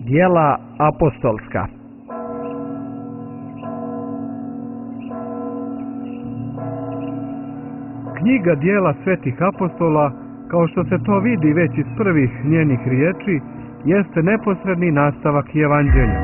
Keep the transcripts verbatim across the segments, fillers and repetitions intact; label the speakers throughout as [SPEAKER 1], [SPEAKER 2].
[SPEAKER 1] Djela apostolska. Knjiga Djela svetih apostola, kao što se to vidi već iz prvih njenih riječi, jeste neposredni nastavak Evanđelja.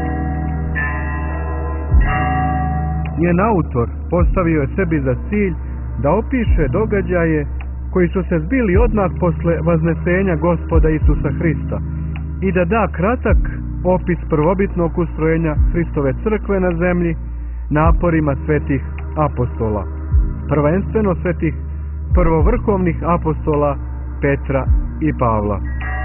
[SPEAKER 1] Njen autor postavio je sebi za cilj da opiše događaje koji su se zbili odmah posle vaznesenja Gospoda Isusa Hrista i da da kratak opis prvobitnog ustrojenja Hristove crkve na zemlji naporima svetih apostola, prvenstveno svetih prvovrhovnih apostola Petra i Pavla.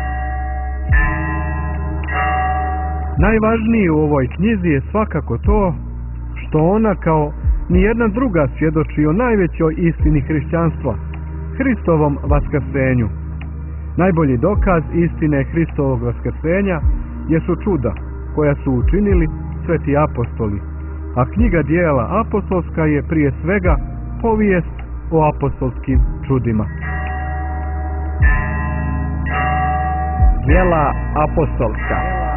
[SPEAKER 1] Najvažnije u ovoj knjizi je svakako to što ona kao nijedna druga svjedoči o najvećoj istini hrišćanstva, Hristovom vaskrsenju. Najbolji dokaz istine Hristovog vaskrsenja jesu čuda koja su učinili sveti apostoli, a knjiga Djela apostolska je prije svega povijest o apostolskim čudima. Djela apostolska.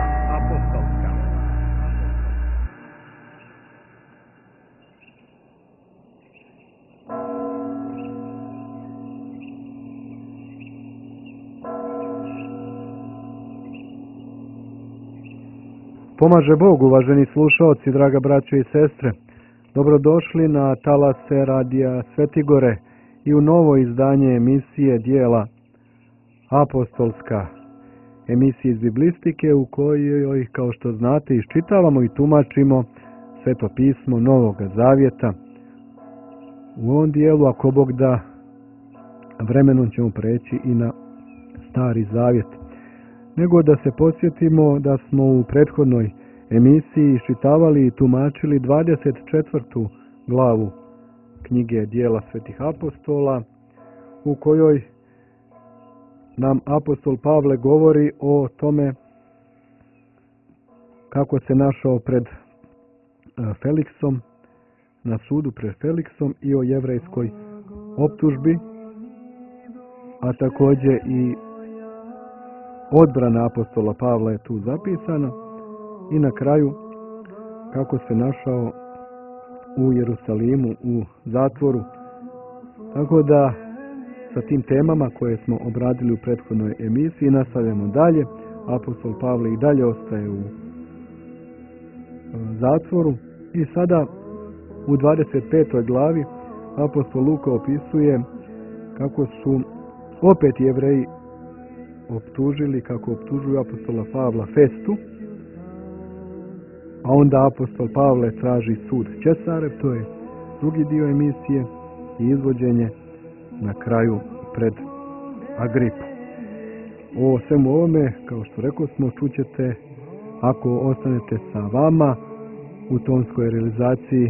[SPEAKER 1] Pomaže Bog, uvaženi slušaoci, draga braćo i sestre. Dobrodošli na talase radija Svetigore i u novo izdanje emisije Djela apostolska, emisije iz biblistike u kojoj, kao što znate, iščitavamo i tumačimo Sveto pismo Novoga Zavjeta. U ovom dijelu, ako Bog da, vremenom ćemo preći i na Stari Zavjet. Nego da se podsjetimo da smo u prethodnoj emisiji iščitavali i tumačili dvadeset četvrtu glavu knjige Djela svetih apostola, u kojoj nam apostol Pavle govori o tome kako se našao pred Feliksom, na sudu pred Feliksom, i o jevrejskoj optužbi, a također i odbrana apostola Pavla je tu zapisana, i na kraju kako se našao u Jerusalimu u zatvoru. Tako da sa tim temama koje smo obradili u prethodnoj emisiji nastavljamo dalje. Apostol Pavle i dalje ostaje u zatvoru i sada u dvadeset petoj glavi apostol Luka opisuje kako su opet Jevreji optužili, kako optužuju apostola Pavla Festu, a onda apostol Pavle traži sud Česarev, to je drugi dio emisije, i izvođenje na kraju pred Agripu. O svemu ovome, kao što rekao smo, čućete ako ostanete sa vama u tonskoj realizaciji.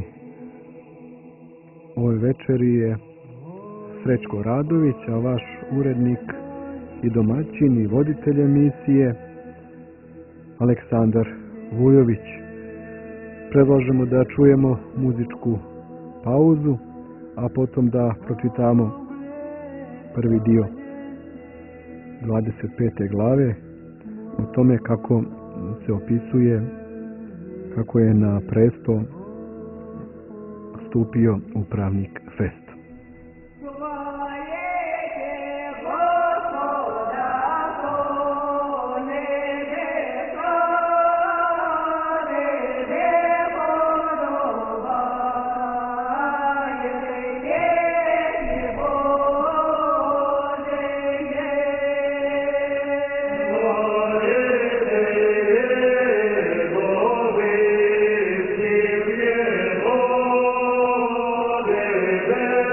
[SPEAKER 1] Ove večeri je Srećko Radović, a vaš urednik i domaćin i voditelj emisije Aleksandar Vujović. Predlažemo da čujemo muzičku pauzu, a potom da pročitamo prvi dio dvadeset pete glave o tome kako se opisuje kako je na presto stupio upravnik Fest.
[SPEAKER 2] Amen.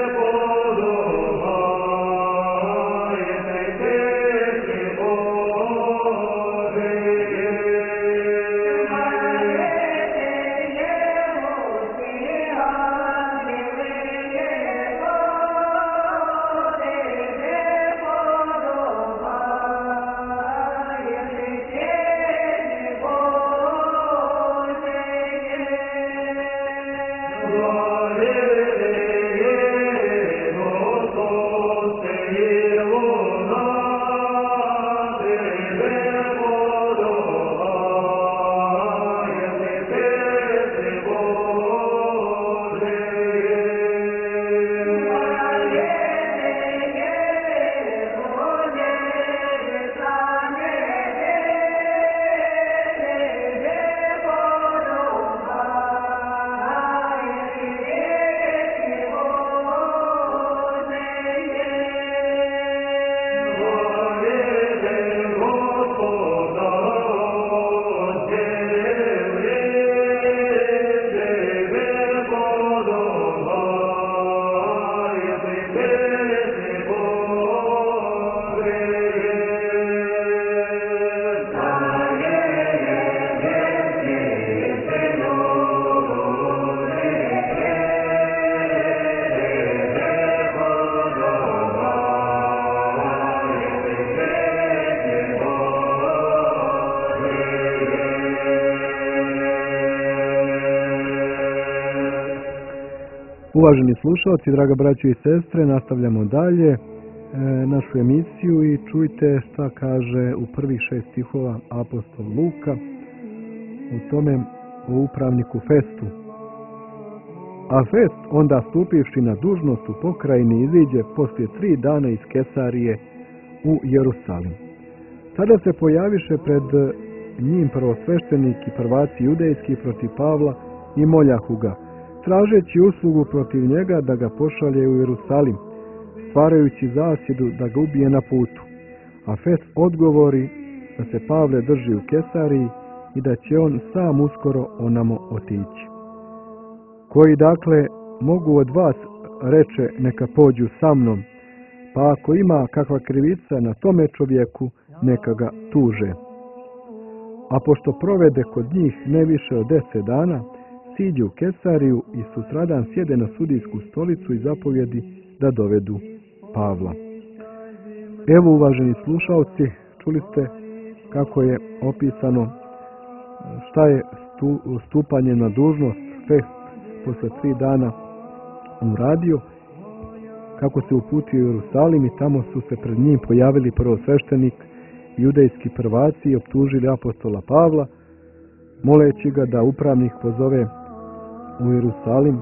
[SPEAKER 1] Uvaženi slušalci, draga braćo i sestre, nastavljamo dalje e, našu emisiju i čujte šta kaže u prvih šest stihova apostol Luka u tome o upravniku Festu. A Fest onda stupivši na dužnost u pokrajini iziđe poslije tri dana iz Kesarije u Jerusalim. Tada se pojaviše pred njim prvosveštenik i prvaci judejski protiv Pavla i moljahu ga, tražeći uslugu protiv njega da ga pošalje u Jerusalim, stvarajući zasjedu da ga ubije na putu. A Fest odgovori da se Pavle drži u Kesariji i da će on sam uskoro onamo otići. Koji dakle mogu od vas, reče, neka pođu sa mnom, pa ako ima kakva krivica na tome čovjeku, neka ga tuže. A pošto provede kod njih ne više od deset dana, siđe u Kesariju i sutradan sjede na sudijsku stolicu i zapovjedi da dovedu Pavla. Evo, uvaženi slušalci, čuli ste kako je opisano šta je stupanje na dužnost Fest posle tri dana uradio, kako se uputio u Jerusalim i tamo su se pred njim pojavili prvosveštenik i judejski prvaci i optužili apostola Pavla, moleći ga da upravnik pozove u Jerusalim,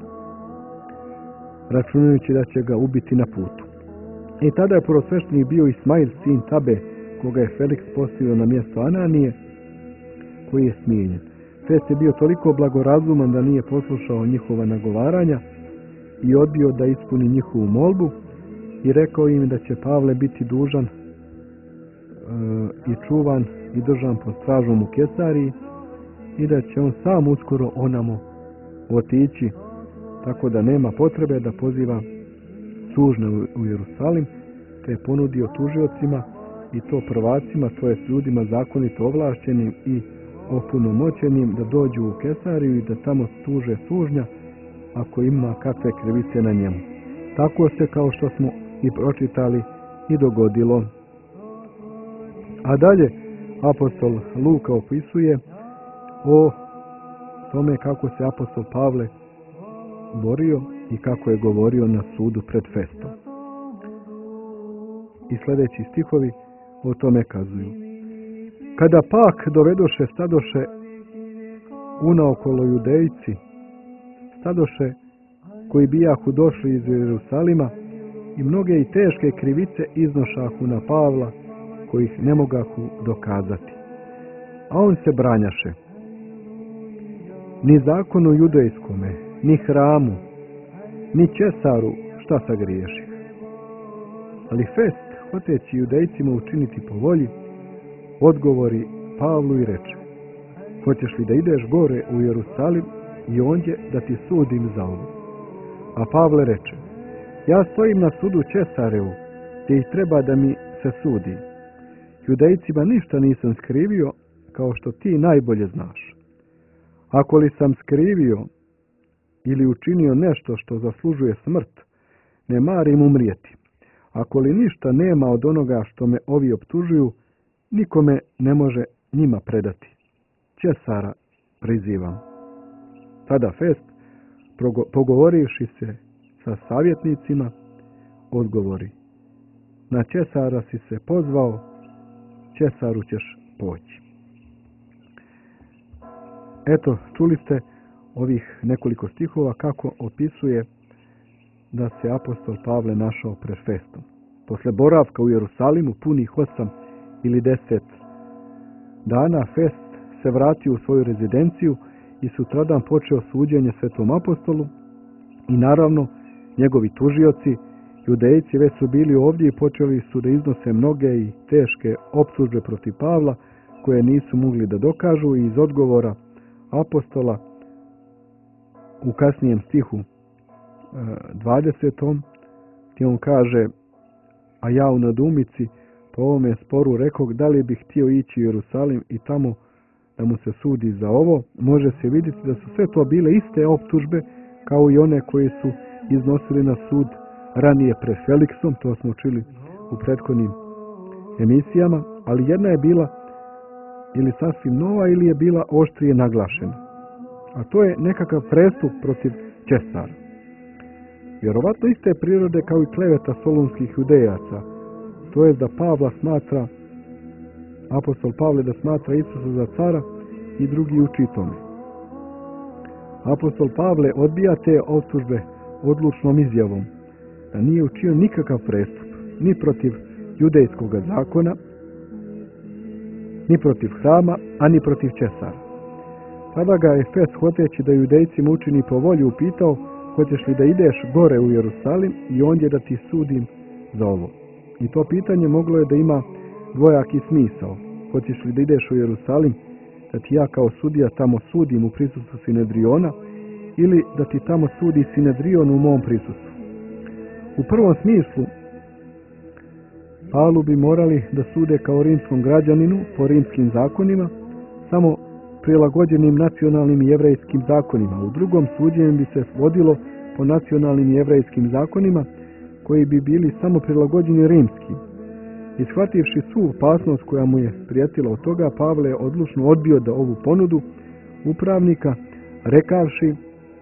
[SPEAKER 1] računajući da će ga ubiti na putu. I tada je prvosveštenik bio Ismail, sin Tabe, koga je Feliks postavio na mjesto Ananije, koji je smijenjen. Fest je bio toliko blagorazuman da nije poslušao njihova nagovaranja i odbio da ispuni njihovu molbu i rekao im da će Pavle biti dužan e, i čuvan i držan pod stražom u Kesariji i da će on sam uskoro onamo otići, tako da nema potrebe da poziva sužne u Jerusalim, te je ponudio tužiocima i to prvacima, to jest ljudima zakonito ovlašćenim i opunomoćenim da dođu u Kesariju i da tamo tuže sužnja ako ima kakve krivice na njemu. Tako se, kao što smo i pročitali, i dogodilo. A dalje apostol Luka opisuje o tome kako se apostol Pavle borio i kako je govorio na sudu pred Festom. I sljedeći stihovi o tome kazuju. Kada pak dovedoše stadoše unaokolo judejci, stadoše koji bijahu došli iz Jerusalima i mnoge i teške krivice iznošahu na Pavla, kojih ne mogahu dokazati. A on se branjaše. Ni zakonu judejskome, ni hramu, ni Cesaru šta sagriješih. Ali Fest, hoteći judejcima učiniti po volji, odgovori Pavlu i reče: hoćeš li da ideš gore u Jerusalim i ondje da ti sudim za ovo? A Pavle reče: ja stojim na sudu Cesarevu, gdje ih treba da mi se sudi. Judejcima ništa nisam skrivio, kao što ti najbolje znaš. Ako li sam skrivio ili učinio nešto što zaslužuje smrt, ne marim umrijeti. Ako li ništa nema od onoga što me ovi optužuju, nikome ne može njima predati. Cesara prizivam. Tada Fest, pogovorivši se sa savjetnicima, odgovori: na Cesara si se pozvao, Cesaru ćeš poći. Eto, čuli ste ovih nekoliko stihova kako opisuje da se apostol Pavle našao pred Festom. Posle boravka u Jerusalimu punih osam ili deset dana, Fest se vratio u svoju rezidenciju i sutradan počeo suđenje svetom apostolu i naravno njegovi tužioci, judejci, već su bili ovdje i počeli su da iznose mnoge i teške optužbe protiv Pavla koje nisu mogli da dokažu, i iz odgovora apostola u kasnijem stihu dvadesetom gdje on kaže: a ja u nadumici po ovome sporu rekog da li bih htio ići u Jerusalim i tamo da mu se sudi za ovo, može se vidjeti da su sve to bile iste optužbe kao i one koje su iznosili na sud ranije pred Feliksom, to smo učili u prethodnim emisijama, ali jedna je bila ili sasvim nova ili je bila oštrije naglašena. A to je nekakav prestup protiv Cesara. vjerovatno iste prirode kao i kleveta solunskih judejaca, to je da Pavla smatra, apostol Pavle da smatra Isusa za cara i drugi uči tome. Apostol Pavle odbija te optužbe odlučnom izjavom da nije učinio nikakav prestup, ni protiv judejskog zakona, ni protiv hrama, a ni protiv Cesara. Tada ga je Efes, hoteći da judejcima učini po volji, upitao: hoćeš li da ideš gore u Jerusalim i ondje da ti sudim za ovo? I to pitanje moglo je da ima dvojaki smisao. Hoćeš li da ideš u Jerusalim da ti ja kao sudija tamo sudim u prisustvu Sinedriona, ili da ti tamo sudi Sinedrion u mom prisustvu? U prvom smislu Pavlu bi morali da sude kao rimskom građaninu po rimskim zakonima, samo prilagođenim nacionalnim i jevrejskim zakonima. U drugom suđenju bi se vodilo po nacionalnim i jevrejskim zakonima, koji bi bili samo prilagođeni rimskim. I shvativši svu opasnost koja mu je prijetila od toga, Pavle je odlučno odbio da ovu ponudu upravnika, rekavši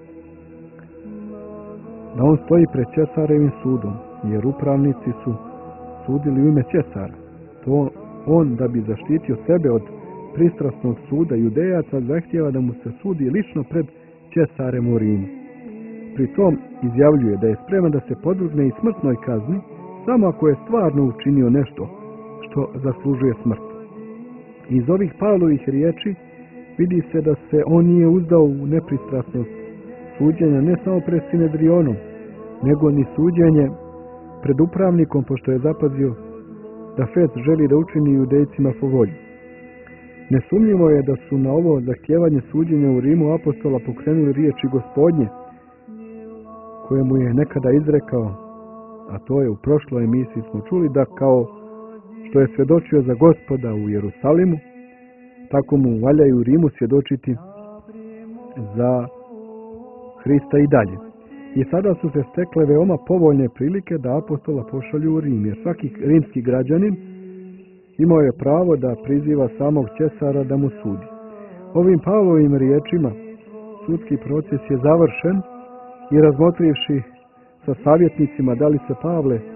[SPEAKER 1] da on stoji pred Cesarevim sudom, jer upravnici su sudili u ime Cesara. To on, da bi zaštitio sebe od pristrasnog suda judejaca, zahtijeva da mu se sudi lično pred Cesarem u Rimu. Pri tom izjavljuje da je spreman da se podvrgne i smrtnoj kazni, samo ako je stvarno učinio nešto što zaslužuje smrt. Iz ovih Pavlovih riječi vidi se da se on nije uzdao u nepristrasnost suđenja ne samo pred Sinedrionom, nego ni suđenje pred upravnikom, pošto je zapazio da Efes želi da učini judejcima po volji. Nesumnjivo je da su na ovo zahtijevanje suđenja u Rimu apostola pokrenuli riječi Gospodnje, koje mu je nekada izrekao, a to je u prošloj emisiji smo čuli, da kao što je svjedočio za Gospoda u Jerusalimu, tako mu valja i u Rimu svjedočiti za Hrista i dalje. I sada su se stekle veoma povoljne prilike da apostola pošalju u Rim, jer svaki rimski građanin imao je pravo da priziva samog Cesara da mu sudi. Ovim Pavlovim riječima sudski proces je završen i razmotrivši sa savjetnicima da li se Pavle e,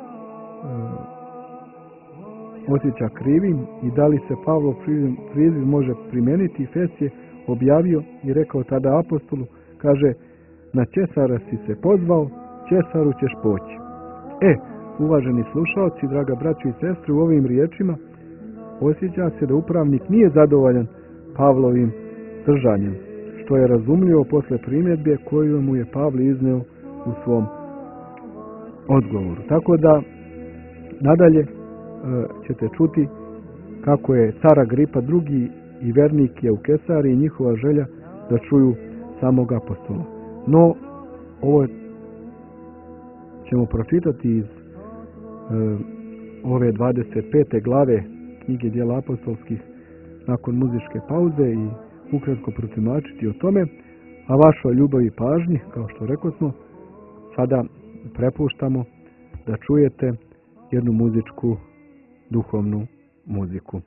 [SPEAKER 1] osjeća krivim i da li se Pavlov priziv može primeniti, Efes je objavio i rekao tada apostolu, kaže: na Cesara si se pozvao, Cesaru ćeš poći. E, uvaženi slušalci, draga braćo i sestre, u ovim riječima osjeća se da upravnik nije zadovoljan Pavlovim držanjem, što je razumljivo posle primjedbe koju mu je Pavle izneo u svom odgovoru. Tako da nadalje e, ćete čuti kako je car Agripa drugi i vernik je u Kesariji, njihova želja da čuju samog apostola. No, ovo ćemo pročitati iz e, ove dvadeset pete glave knjige Djela apostolskih nakon muzičke pauze i ukratko protumačiti o tome, a vašoj ljubavi i pažnji, kao što rekosmo, sada prepuštamo da čujete jednu muzičku, duhovnu muziku.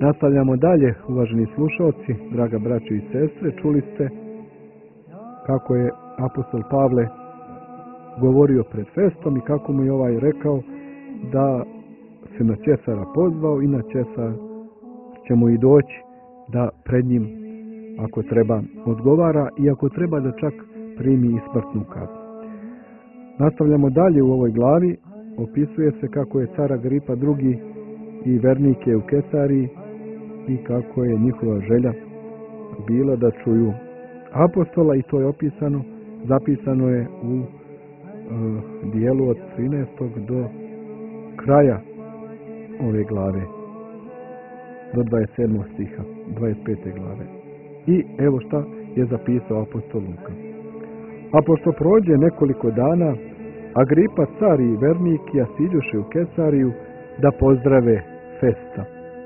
[SPEAKER 1] Nastavljamo dalje, uvaženi slušalci, draga braćo i sestre, čuli ste kako je apostol Pavle govorio pred Festom i kako mu je ovaj rekao da se na Cesara pozvao i na Cesar će mu i doći da pred njim, ako treba, odgovara i ako treba da čak primi i smrtnu kaznu. Nastavljamo dalje u ovoj glavi, opisuje se kako je car Agripa drugi i vernike u Kesariji i kako je njihova želja bila da čuju apostola i to je opisano, zapisano je u uh, dijelu od trinaestog do kraja ove glave, do dvadeset sedmog stiha, dvadeset pete glave. I evo šta je zapisao apostol Luka. A pošto prođe nekoliko dana, Agripa, car i vernikija siđoše u Kesariju da pozdrave Festa.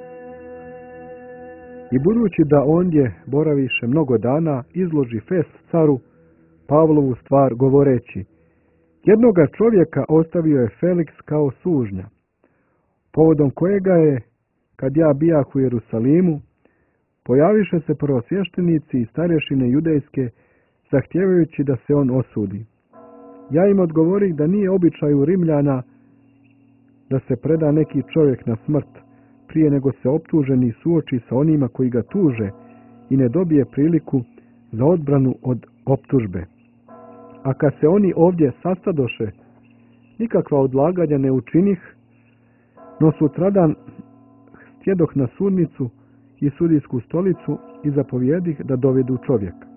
[SPEAKER 1] I budući da ondje boraviše mnogo dana, izloži Fest caru Pavlovu stvar govoreći: jednoga čovjeka ostavio je Feliks kao sužnja, povodom kojega je, kad ja bijah u Jerusalimu, pojaviše se prvosvještenici i starješine judejske, zahtijevajući da se on osudi. Ja im odgovorih da nije običaj u Rimljana da se preda neki čovjek na smrt, prije nego se optuženi suoči sa onima koji ga tuže i ne dobije priliku za odbranu od optužbe. A kad se oni ovdje sastadoše, nikakva odlaganja ne učinih, no sutradan stjedoh na sudnicu i sudijsku stolicu i zapovjedih da dovedu čovjeka.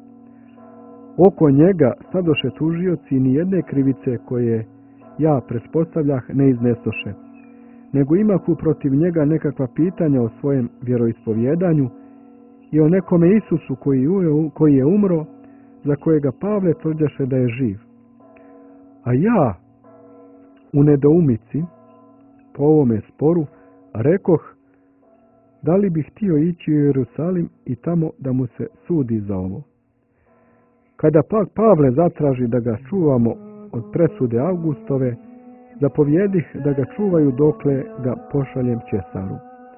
[SPEAKER 1] Oko njega stadoše tužioci i nijedne krivice koje ja pretpostavljah ne iznesoše, nego imahu protiv njega nekakva pitanja o svojem vjeroispovjedanju i o nekome Isusu koji, koji je umro, za kojega Pavle tvrđaše da je živ. A ja, u nedoumici, po ovome sporu, rekoh da li bih htio ići u Jerusalim i tamo da mu se sudi za ovo. Kada pak Pavle zatraži da ga čuvamo od presude Augustove, zapovjedih da ga čuvaju dokle ga pošaljem Cesaru.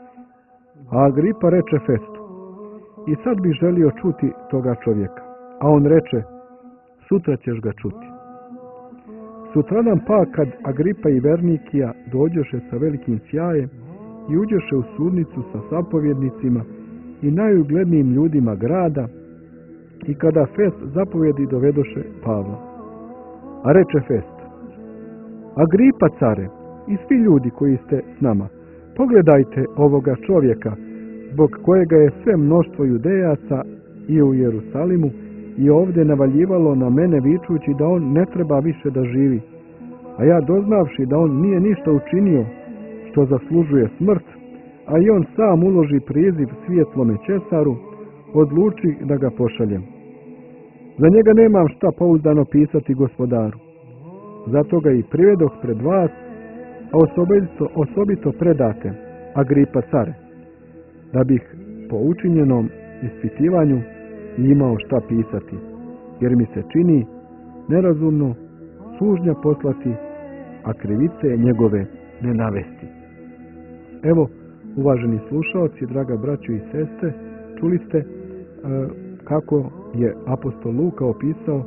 [SPEAKER 1] A Agripa reče Festu: i sad bih želio čuti toga čovjeka. A on reče: sutra ćeš ga čuti. Sutradan pak, kad Agripa i Vernikija dođoše sa velikim sjajem i uđoše u sudnicu sa zapovjednicima i najuglednijim ljudima grada, i kada Fest zapovjedi dovedoše Pavla. A reče Fest: Agripa, care, i svi ljudi koji ste s nama, pogledajte ovoga čovjeka, zbog kojega je sve mnoštvo Judejaca i u Jerusalimu i ovdje navaljivalo na mene vičući da on ne treba više da živi. A ja, doznavši da on nije ništa učinio što zaslužuje smrt, a i on sam uloži priziv svjetlome Cesaru, odluči da ga pošaljem. Za njega nemam šta pouzdano pisati gospodaru. Zato ga i privedoh pred vas, a osobito, osobito predate, Agripa, care, da bih po učinjenom ispitivanju imao šta pisati, jer mi se čini nerazumno sužnja poslati, a krivice njegove ne navesti. Evo, uvaženi slušalci, draga braćo i sestre, čuli ste e, kako je apostol Luka opisao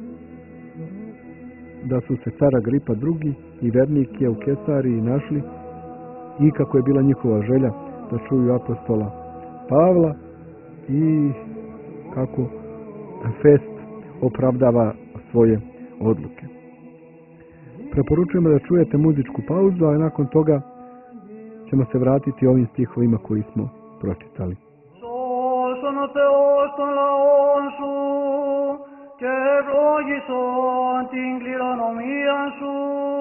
[SPEAKER 1] da su se car Agripa drugi i vernikije u Kesariji našli i kako je bila njihova želja da čuju apostola Pavla i kako Fest opravdava svoje odluke. Preporučujemo da čujete muzičku pauzu, a nakon toga ćemo se vratiti ovim stihovima koji smo pročitali.
[SPEAKER 2] Σώσον ο Θεός των λαών σου και ευλόγησον την κληρονομία σου.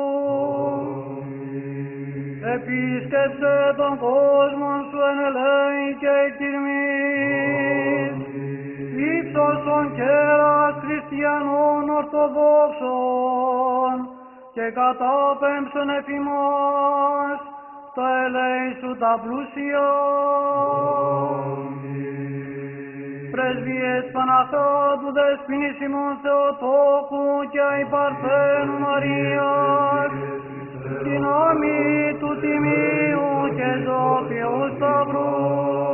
[SPEAKER 2] Επίσκεψε τον κόσμο σου εν ελέη και εκτιμής. Ύψωσον κέρας χριστιανών ορθοδόξων και κατάπεμψον εφημάς τα ελέη σου τα πλούσια. Πρεσβείες Παναθάτου Δεσποίνης ημών Θεοτόκου και αϊ Παρθένου Μαρίας, δυνάμει του Τιμίου και Ζώπιου Σταυρού.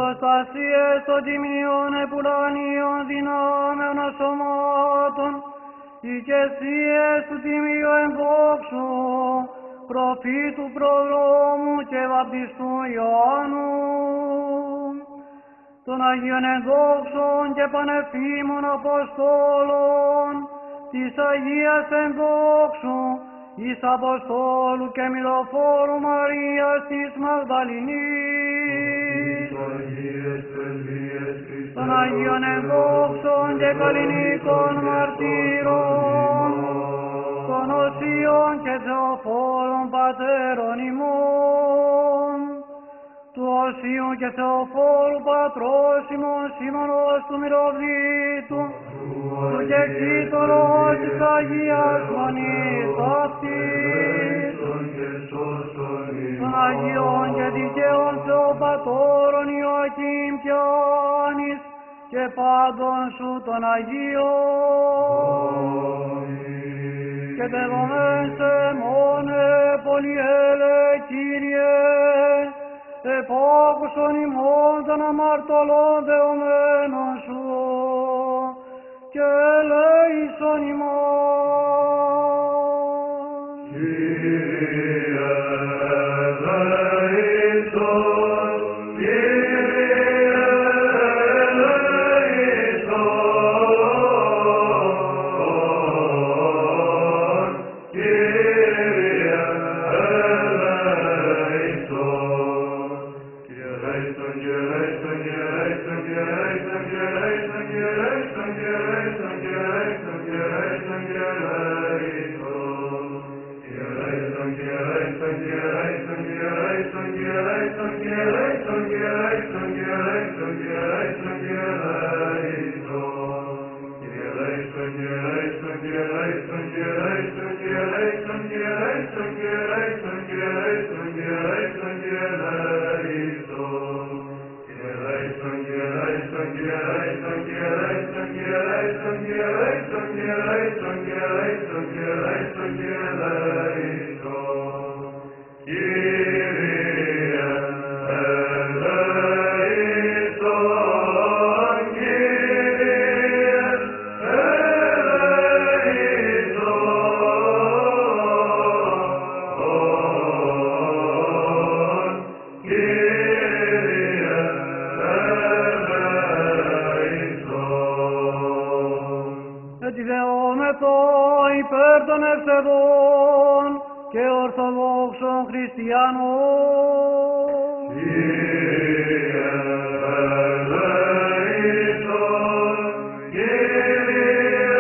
[SPEAKER 2] προστασίες των τιμιών επουρανίων δυνάμεων ασωμάτων, οικεσίες του τιμίου εμβόξου, προφήτου προδρόμου και βαπτιστού Ιωάννου, των Αγίων ενδόξων και πανεφήμων Αποστόλων, της Αγίας ενδόξου, εις Αποστόλου και Μιλοφόρου Μαρίας της Μαγδαληνής, των Αγίων ενδόξων και καλλινίκων μαρτύρων, των οσίων και θεοφόρων πατέρων ημών, του οσίου και θεοφόρου πατρός ημών Σίμωνος του Μυροβλήτου, του κεκτήτωρος της Αγίας Μονής αυτής, των Αγίων και δικαίων Θεοπατώρων Ιωακήμ και Άνης και πάντων σου των Αγίων. Και τελωμέν σε μόνε πολυέλε Κύριε, επάκουσον ημών των αμαρτωλών δεωμένων σου, και ελέησον ημών.
[SPEAKER 3] Κύριε, ελέησον, Κύριε, ελέησον, Κύριε,
[SPEAKER 2] υπέρ των ευσεβών και ορθοδόξων χριστιανών.
[SPEAKER 3] Κύριε, ελέησον, Κύριε,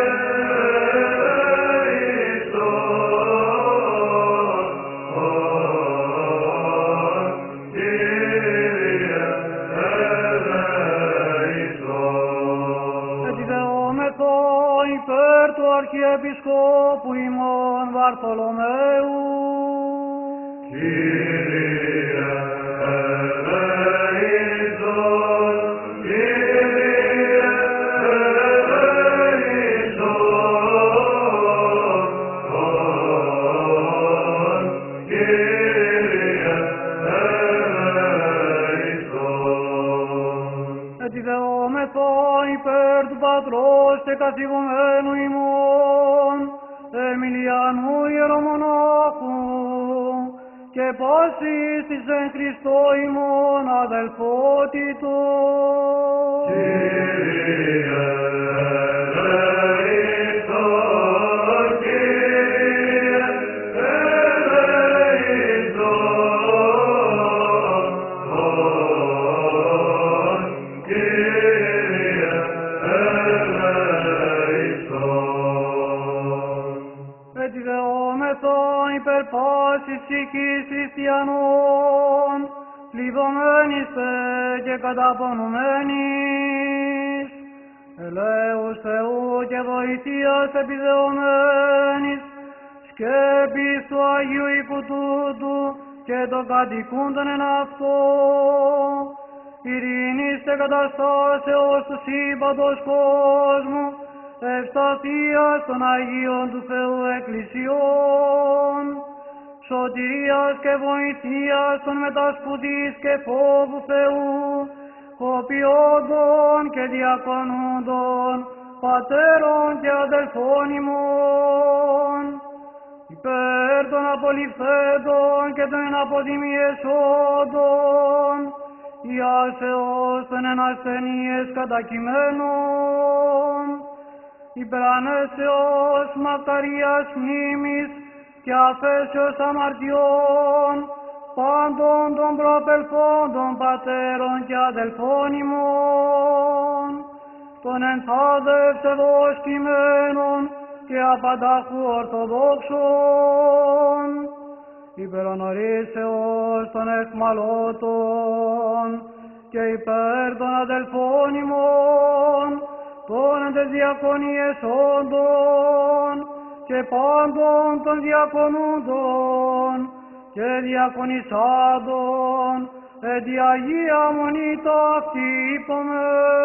[SPEAKER 3] ελέησον, Κύριε, ελέησον.
[SPEAKER 2] Ετιδεόμεθο υπέρ του Αρχιεπισκόπου ημών Βαρθολομαίου.
[SPEAKER 3] Κύριε, ελέησον, Κύριε, ελέησον, Κύριε, ελέησον.
[SPEAKER 2] Ετιδεόμεθο υπέρ του Πατρός και καθηγουμένου ημών Εμιλιανού Ιερομονάχου και πάσης της εν Χριστώ ημών αδελφότητος.
[SPEAKER 3] Κύριε, ελέησον, Κύριε, ελέησον, Κύριε, ελέησον.
[SPEAKER 2] Ετιδεόμεθο υπέρ πάσης ψυχής χριστιανών, πληδωμένης και καταπονουμένης, ελέους Θεού και βοηθείας επιδεωμένης, σκέπης του Αγίου οίκου τούτου και των κατοικούντων εν αυτό, ειρήνης και καταστάσεως του σύμπαντος κόσμου, ευσταθίας των Αγίων του Θεού Εκκλησιών, σωτηρίας και βοηθείας των μετασπουδής και φόβου Θεού, κοπιόντων και διακονούντων, πατέρων και αδελφών ημών, υπέρ των απολυφθέντων και των εναποδημιεσόντων, ιάσεως των εν ασθενείες κατακειμένων, υπερανέσεως μακαρίας μνήμης και αφέσεως αμαρτιών, πάντων των προαπελθόντων πατέρων και αδελφών ημών, των ενθάδευτευος κειμένων και απαντάχου ορθοδόξων, υπερονορίσεως των εχμαλώτων και υπέρ των αδελφών ημών, των εντεδιακονίες όντων και πάντων των διακονούντων και διακονισάντων, εν τη Αγία Μονή ταύτη είπαμε.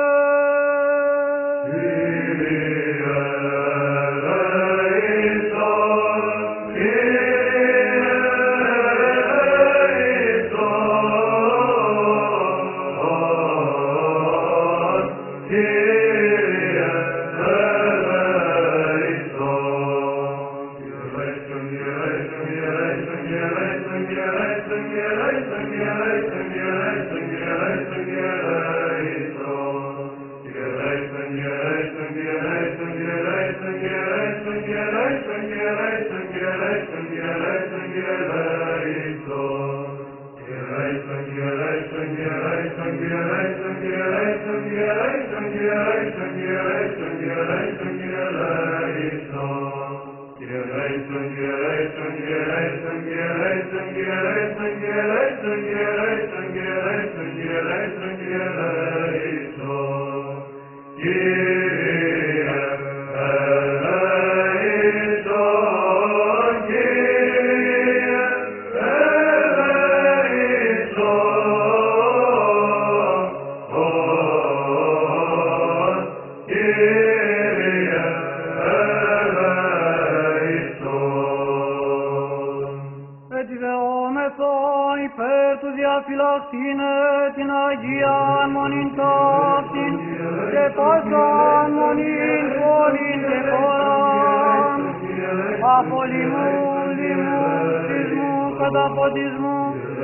[SPEAKER 4] διαφυλαχθήνε την Αγίαν Μονήν ταύτην και πάσαν μονήν πόλην και χώραν, από λοιμού, λοιμού, σεισμού, καταποντισμού,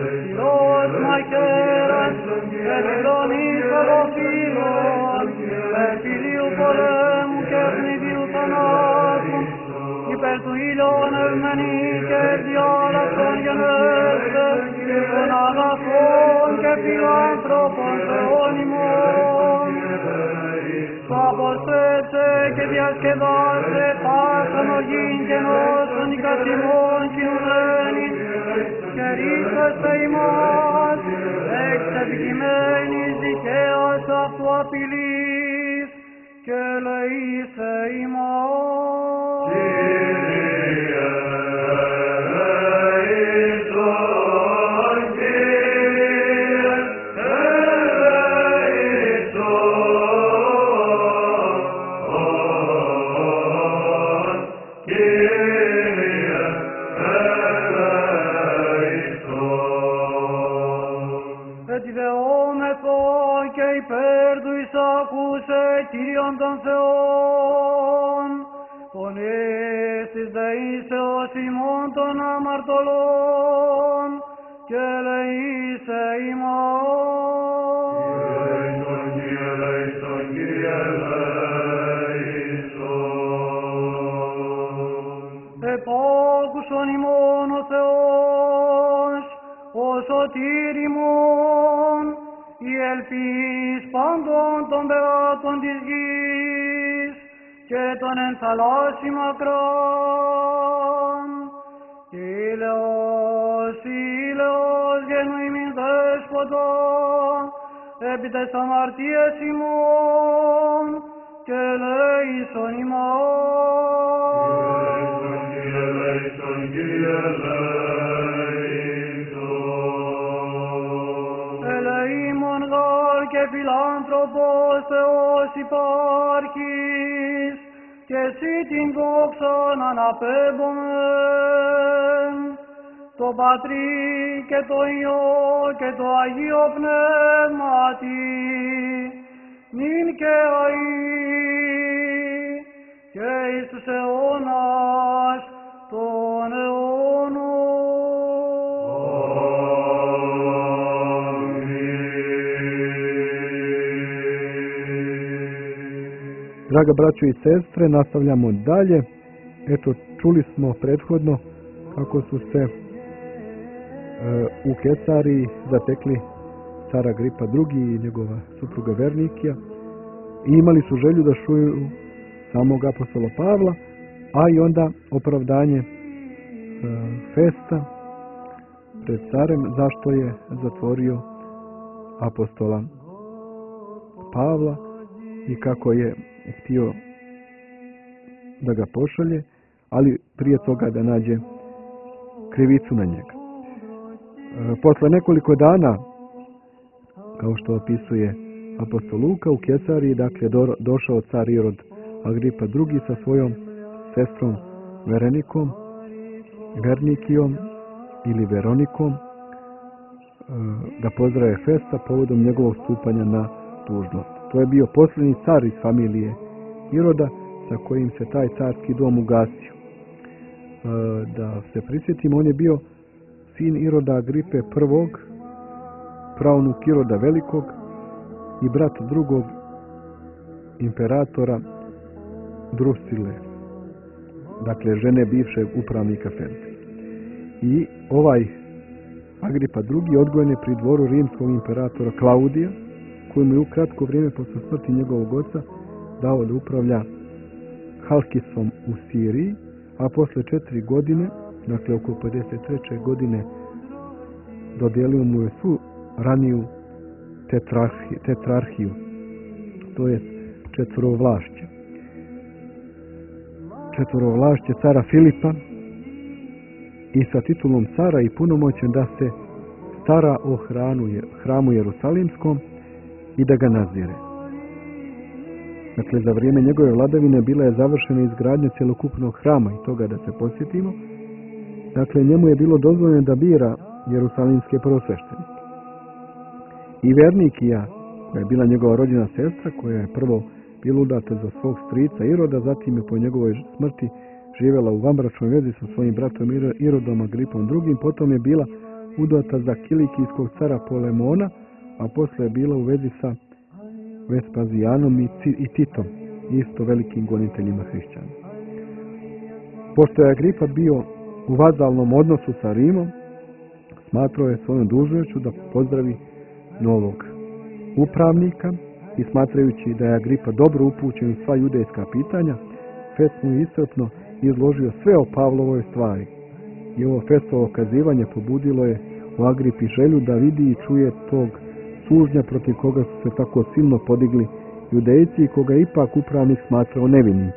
[SPEAKER 4] πυρός μαχαίρας, επιδομής οροφύλων, εφηλίου πολέμου και πνιδίου θανάτου, υπέρ του ήλιον ευμένη και διάλαξον γενέστε, των αγαθών και φιλάνθρωπων Θεών ημών. Το αποστρέψε και διασκεδάσε πάσαν ογήν και νόσον οικασιμών κινουμένης και ρίξαστε ημάς εξ επικειμένης δικαίας αυτού απειλής και ελεήσε ημάς. Κύριον των Θεών, τον εις δεήσεως ημών των αμαρτωλών, και ελεήσε ημών. Κύριε ελέησον, Κύριε ελέησον. Επάκουσον ημών ο Θεός, ο σωτήρ ημών, η ελπίς πάντων των περάτων της γης και των εν θαλάσσι μακράν. Ήλαιος, ήλαιος γεννούμην δέσποτα, επί τες αμαρτίες ημών και ελέησον ημάς. Κύριε ελέησον, Κύριε ελέησον. Και φιλάνθρωπος Θεός υπάρχεις, και εσύ την δόξαν αναπέμπομεν.
[SPEAKER 2] το Πατρί και το Υιό και το Αγίο Πνεύματι, νυν και αεί και εις τους αιώνας των αιώνων.
[SPEAKER 1] Draga braćo i sestre, nastavljamo dalje. Eto, čuli smo prethodno kako su se e, u Kesariji zatekli car Agripa drugi i njegova supruga Vernikija i imali su želju da čuju samog apostola Pavla, a i onda opravdanje e, Festa pred carem zašto je zatvorio apostola Pavla i kako je htio da ga pošalje, ali prije toga da nađe krivicu na njega. E, posle nekoliko dana, kao što opisuje apostol Luka, u Kesariji, dakle, do, došao car Irod Agripa drugi sa svojom sestrom Verenikom, Vernikijom ili Veronikom, e, da pozdrave Festa povodom njegovog stupanja na dužnost. To je bio posljednji car iz familije Iroda sa kojim se taj carski dom ugasio. E, da se prisjetimo, on je bio sin Iroda Agripe prvog, praunuk Iroda velikog i brat drugog imperatora Drusile, dakle žene bivšeg upravnika Fente. I ovaj Agripa drugi odgojen je pri dvoru rimskog imperatora Klaudija, koji mu je u kratko vrijeme posle smrti njegovog oca dao da upravlja Halkisom u Siriji, a posle četiri godine, dakle oko pedeset treće godine, dodijelio mu je svu raniju tetrarhiju, tetrarhiju to je četvorovlašće. Četvorovlašće cara Filipa i sa titulom cara i punomoćen da se stara o hranu, hramu Jerusalimskom i da ga nadzire. Dakle, za vrijeme njegove vladavine bila je završena izgradnja cjelokupnog hrama i toga da se posjetimo. Dakle, njemu je bilo dozvoljeno da bira jerusalimske prvosveštenike. I Vernikija, koja je bila njegova rođena sestra, koja je prvo bila udata za svog strica Iroda, zatim je po njegovoj smrti živjela u vanbračnoj vezi sa svojim bratom Irodom Agripom drugim, potom je bila udata za kilikijskog cara Polemona, a posle je bila u vezi sa Vespazijanom i, i Titom, isto velikim goniteljima hrišćana. Pošto je Agripa bio u vazalnom odnosu sa Rimom, smatrao je svojom dužnošću da pozdravi novog upravnika i smatrajući da je Agripa dobro upućen u sva judejska pitanja, Fest mu je iscrpno izložio sve o Pavlovoj stvari. I ovo Festovo kazivanje pobudilo je u Agripi želju da vidi i čuje tog sužnja protiv koga su se tako silno podigli judejci i koga ipak upravnik smatrao nevinim.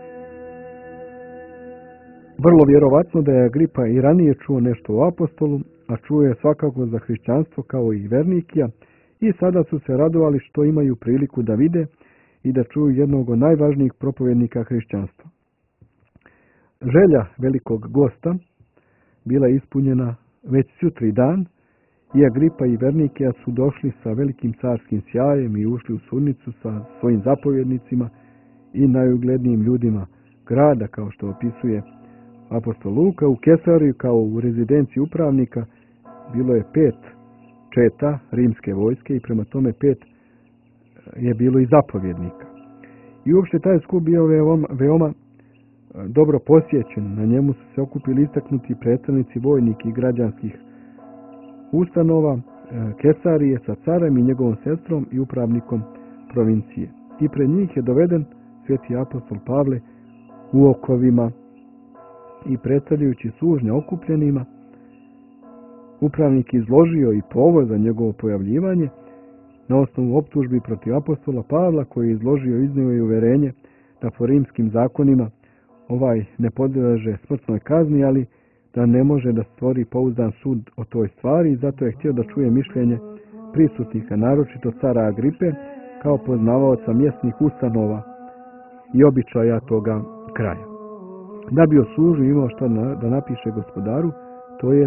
[SPEAKER 1] Vrlo vjerovatno da je Agripa i ranije čuo nešto o apostolu, a čuo je svakako za hrišćanstvo kao i Vernikija, i sada su se radovali što imaju priliku da vide i da čuju jednog od najvažnijih propovjednika hrišćanstva. Želja velikog gosta bila ispunjena već sutri dan i Agripa i Vernikija su došli sa velikim carskim sjajem i ušli u sudnicu sa svojim zapovjednicima i najuglednijim ljudima grada, kao što opisuje apostol Luka. U Kesariju kao u rezidenciji upravnika bilo je pet četa rimske vojske i prema tome pet je bilo i zapovjednika. I uopšte taj skup bio veoma, veoma dobro posjećen. Na njemu su se okupili istaknuti predstavnici vojnih i građanskih ustanova Kesarije sa carem i njegovom sestrom i upravnikom provincije. I pred njih je doveden sveti apostol Pavle u okovima i predstavljajući sužnje okupljenima, upravnik izložio i povod za njegovo pojavljivanje na osnovu optužbi protiv apostola Pavla, koji je izložio iznio i uverenje da po rimskim zakonima ovaj ne podleže smrtnoj kazni, ali da ne može da stvori pouzdan sud o toj stvari i zato je htio da čuje mišljenje prisutnika, naročito cara Agripe, kao poznavaoca mjesnih ustanova i običaja toga kraja. Da bi osužio imao što da napiše gospodaru, to jest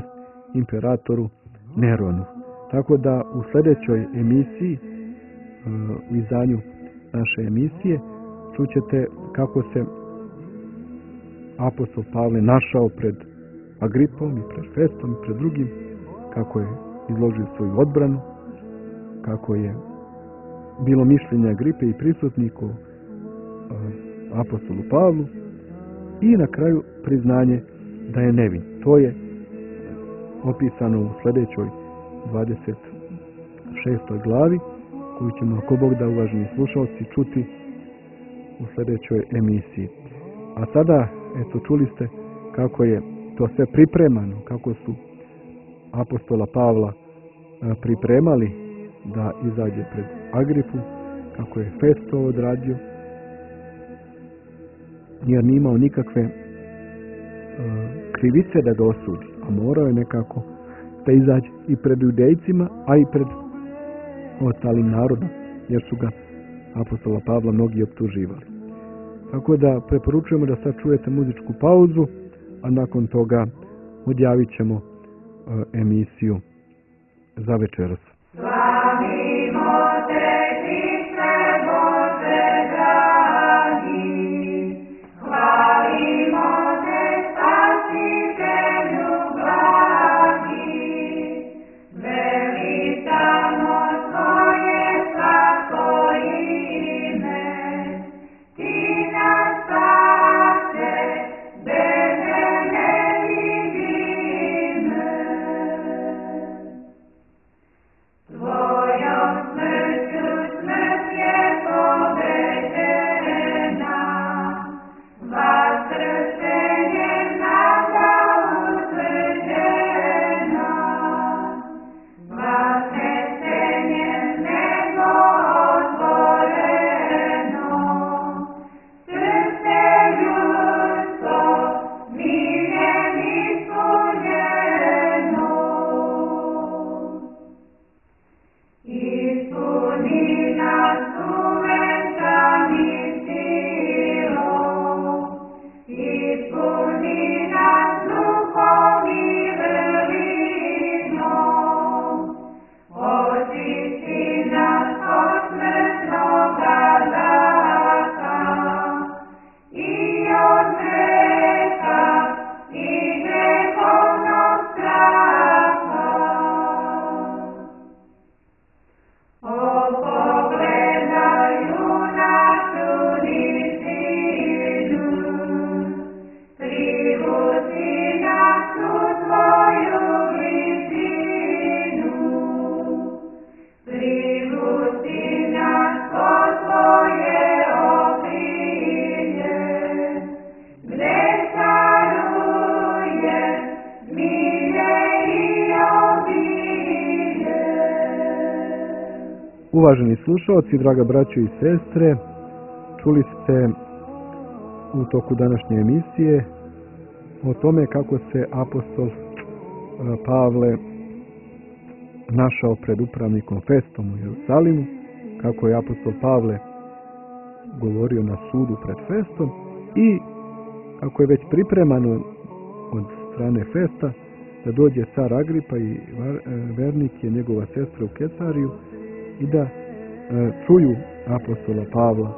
[SPEAKER 1] imperatoru Neronu. Tako da u sljedećoj emisiji, u izdanju naše emisije, čućete kako se apostol Pavle našao pred Agripom i pred Festom i pred drugim, kako je izložio svoju odbranu, kako je bilo mišljenje Agripe i prisutniku apostolu Pavlu i na kraju priznanje da je nevin. To je opisano u sljedećoj dvadeset šestoj glavi, koju ćemo, ako Bog da, uvaženi slušalci, čuti u sljedećoj emisiji. A sada, eto, čuli ste kako je to sve pripremano, kako su apostola Pavla pripremali da izađe pred Agripu, kako je Festo odradio, jer nije imao nikakve uh, krivice da ga osudi, a morao je nekako da izađe i pred judejcima, a i pred ostalim narodom, jer su ga apostola Pavla mnogi optuživali. Tako da preporučujemo da sad čujete muzičku pauzu, a nakon toga odjavit ćemo uh, emisiju za večeras.
[SPEAKER 5] Slavimo te, Hriste Bože dragi, hvalimo te, Spasitelju blagi, veličamo tvoje svatko ime, ti nas spase, bebe nevidime. Tvojom smrću smrt je pobeđena, vaskrsenjem nada utvrđena, vaskrsenjem nebo otvoreno, srce ljudsko miljem ispunjeno. Ispuni nas uvenčani silom, ispuni nas duhom i vrlinom, očisti nas od smrtnoga zraka i od greha i grehovnog straha. O, pogledaju našu nizinu, privuci nas u tvoju blizinu, privuci nas pod tvoje okrilje, gde caruje milje i obilje.
[SPEAKER 1] Uvaženi slušalci, draga braćo i sestre, čuli ste u toku današnje emisije o tome kako se apostol Pavle našao pred upravnikom Festom u Jerusalimu, kako je apostol Pavle govorio na sudu pred Festom i kako je već pripremano od strane Festa da dođe car Agripa i vernik je njegova sestra u Kesariju i da e, čuju apostola Pavla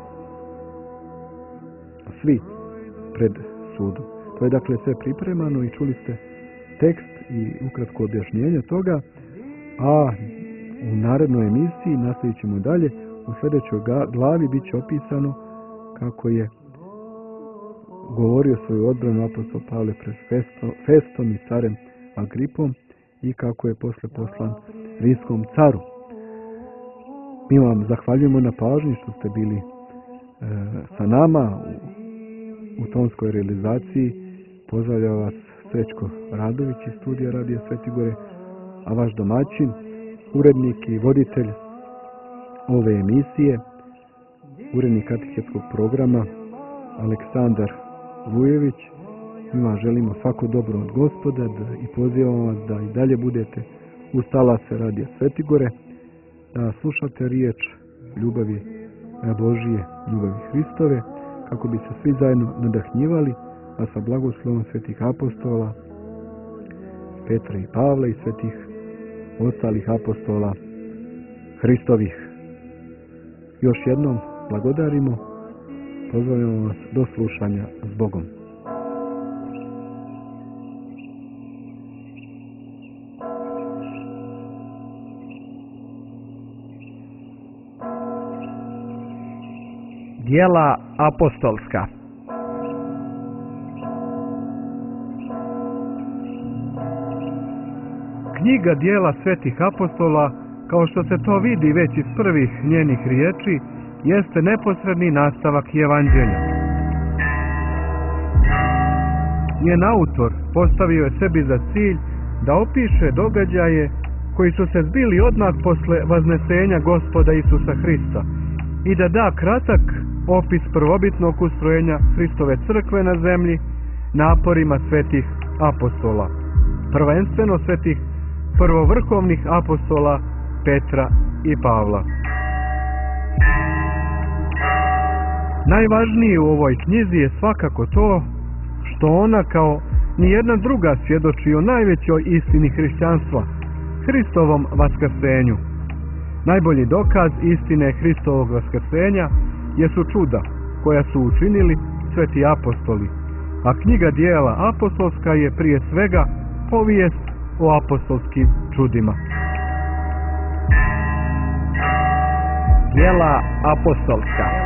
[SPEAKER 1] svi pred sudom. To je dakle sve pripremano i čuli ste tekst i ukratko objašnjenje toga, a u narednoj emisiji nastavit ćemo dalje. U sljedećoj glavi bit će opisano kako je govorio svoju odbranu apostol Pavle pred Festom i carem Agripom i kako je posle poslan rimskom caru. Mi vam zahvaljujemo na pažnji što ste bili e, sa nama u, u tonskoj realizaciji. Pozdravlja vas Srećko Radović iz studija Radija Svetigore, a vaš domaćin, urednik i voditelj ove emisije, urednik katehetskog programa Aleksandar Vujević. Mi vam želimo svako dobro od Gospoda da, i pozivamo vas da i dalje budete uz talase Radija Svetigore, da slušate riječ ljubavi Božije, ljubavi Hristove, kako bi se svi zajedno nadahnjivali, a sa blagoslovom svetih apostola Petra i Pavla i svetih ostalih apostola Hristovih. Još jednom blagodarimo, pozdravljamo vas do slušanja s Bogom.
[SPEAKER 2] Djela apostolska. Knjiga Djela svetih apostola, kao što se to vidi već iz prvih njenih riječi, jeste neposredni nastavak Evanđelja. Njen autor postavio je sebi za cilj da opiše događaje koji su se zbili odmah posle vaznesenja Gospoda Isusa Hrista i da da kratak opis prvobitnog ustrojenja Hristove crkve na zemlji naporima svetih apostola, prvenstveno svetih prvovrhovnih apostola Petra i Pavla. Najvažnije u ovoj knjizi je svakako to što ona kao nijedna druga svjedoči o najvećoj istini hrišćanstva, Hristovom vaskrsenju. Najbolji dokaz istine Hristovog vaskrsenja jesu čuda koja su učinili sveti apostoli, a knjiga Djela apostolska je prije svega povijest o apostolskim čudima. Djela apostolska.